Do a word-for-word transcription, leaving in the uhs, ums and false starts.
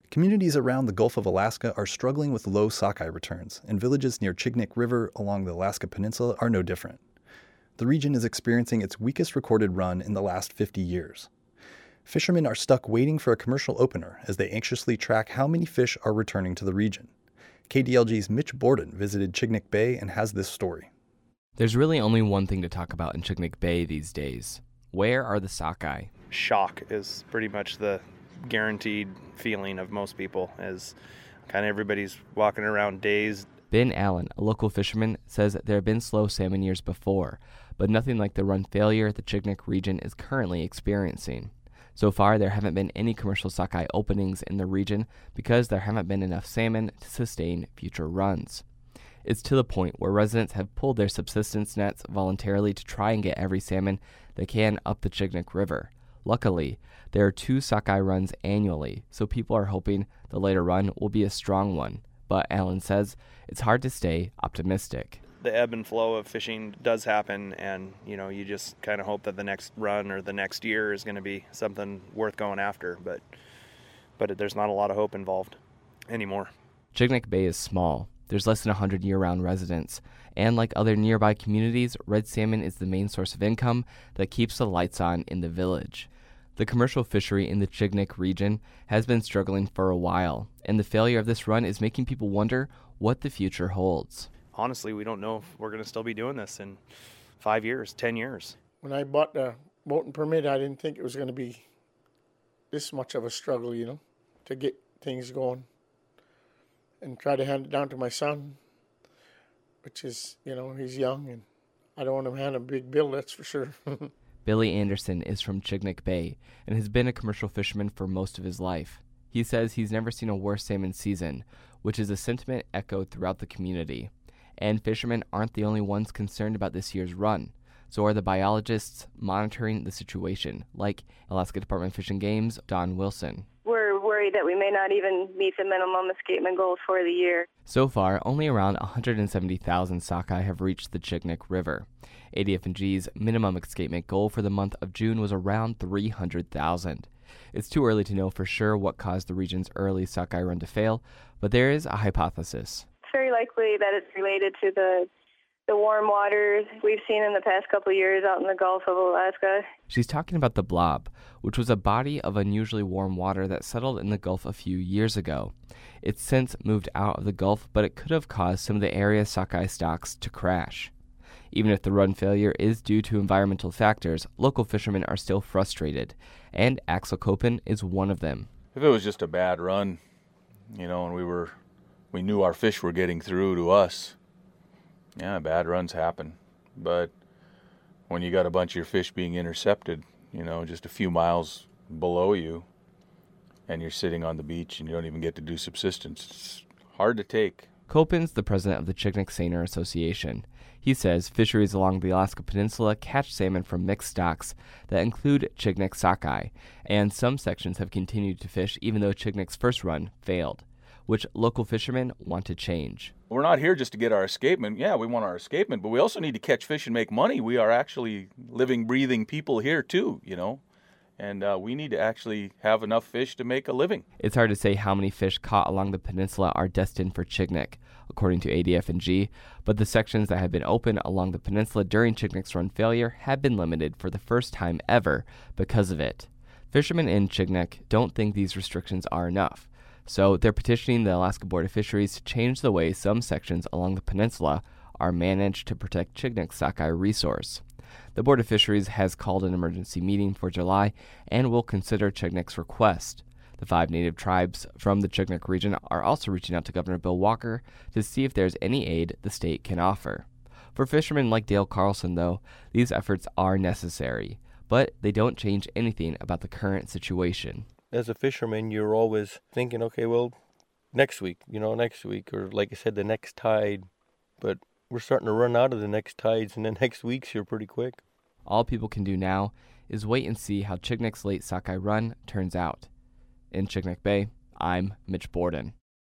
Communities around the Gulf of Alaska are struggling with low sockeye returns, and villages near Chignik River along the Alaska Peninsula are no different. The region is experiencing its weakest recorded run in the last fifty years. Fishermen are stuck waiting for a commercial opener as they anxiously track how many fish are returning to the region. K D L G's Mitch Borden visited Chignik Bay and has this story. There's really only one thing to talk about in Chignik Bay these days. Where are the sockeye? Shock is pretty much the guaranteed feeling of most people, as kind of everybody's walking around dazed. Ben Allen, a local fisherman, says there have been slow salmon years before, but nothing like the run failure the Chignik region is currently experiencing. So far, there haven't been any commercial sockeye openings in the region because there haven't been enough salmon to sustain future runs. It's to the point where residents have pulled their subsistence nets voluntarily to try and get every salmon they can up the Chignik River. Luckily, there are two sockeye runs annually, so people are hoping the later run will be a strong one. But Allen says it's hard to stay optimistic. The ebb and flow of fishing does happen, and you know, you just kind of hope that the next run or the next year is going to be something worth going after, but but there's not a lot of hope involved anymore. Chignik Bay is small. There's less than one hundred year-round residents, and like other nearby communities, red salmon is the main source of income that keeps the lights on in the village. The commercial fishery in the Chignik region has been struggling for a while, and the failure of this run is making people wonder what the future holds. Honestly, we don't know if we're going to still be doing this in five years, ten years. When I bought the boating permit, I didn't think it was going to be this much of a struggle, you know, to get things going and try to hand it down to my son, which is, you know, he's young, and I don't want him to hand a big bill, that's for sure. Billy Anderson is from Chignik Bay and has been a commercial fisherman for most of his life. He says he's never seen a worse salmon season, which is a sentiment echoed throughout the community. And fishermen aren't the only ones concerned about this year's run. So are the biologists monitoring the situation, like Alaska Department of Fish and Game's Don Wilson. We're worried that we may not even meet the minimum escapement goals for the year. So far, only around one hundred seventy thousand sockeye have reached the Chignik River. A D F and G's minimum escapement goal for the month of June was around three hundred thousand. It's too early to know for sure what caused the region's early sockeye run to fail, but there is a hypothesis. It's very likely that it's related to the the warm waters we've seen in the past couple of years out in the Gulf of Alaska. She's talking about the blob, which was a body of unusually warm water that settled in the Gulf a few years ago. It's since moved out of the Gulf, but it could have caused some of the area's sockeye stocks to crash. Even if the run failure is due to environmental factors, local fishermen are still frustrated, and Axel Kopen is one of them. If it was just a bad run, you know, and we were, we knew our fish were getting through to us, yeah, bad runs happen. But when you got a bunch of your fish being intercepted, you know, just a few miles below you, and you're sitting on the beach and you don't even get to do subsistence, it's hard to take. Kopen's the president of the Chignik Seiner Association. He says fisheries along the Alaska Peninsula catch salmon from mixed stocks that include Chignik sockeye, and some sections have continued to fish even though Chignik's first run failed, which local fishermen want to change. We're not here just to get our escapement. Yeah, we want our escapement, but we also need to catch fish and make money. We are actually living, breathing people here too, you know, and uh, we need to actually have enough fish to make a living. It's hard to say how many fish caught along the peninsula are destined for Chignik, according to A D F and G, but the sections that have been open along the peninsula during Chignik's run failure have been limited for the first time ever because of it. Fishermen in Chignik don't think these restrictions are enough, so they're petitioning the Alaska Board of Fisheries to change the way some sections along the peninsula are managed to protect Chignik's sockeye resource. The Board of Fisheries has called an emergency meeting for July and will consider Chignik's request. The five native tribes from the Chignik region are also reaching out to Governor Bill Walker to see if there's any aid the state can offer. For fishermen like Dale Carlson, though, these efforts are necessary, but they don't change anything about the current situation. As a fisherman, you're always thinking, okay, well, next week, you know, next week, or like I said, the next tide. But we're starting to run out of the next tides, and the next week's here pretty quick. All people can do now is wait and see how Chignik's late sockeye run turns out. In Chignik Bay, I'm Mitch Borden.